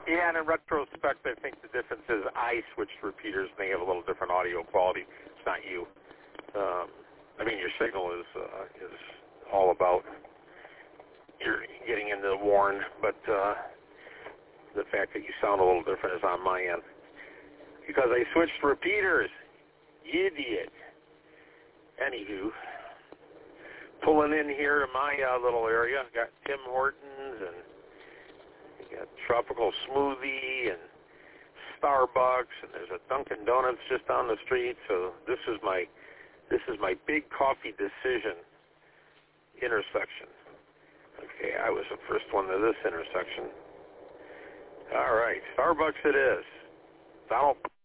Yeah, and in retrospect, I think the difference is I switched repeaters, and they have a little different audio quality. It's not you. I mean, your signal is all about you're getting into the Warren, but the fact that you sound a little different is on my end. Because I switched repeaters. Idiot. Anywho, pulling in here to my little area. Got Tim Hortons, and you got Tropical Smoothie, and Starbucks, and there's a Dunkin' Donuts just down the street. So this is my big coffee decision intersection. Okay, I was the first one to this intersection. All right, Starbucks it is. Donald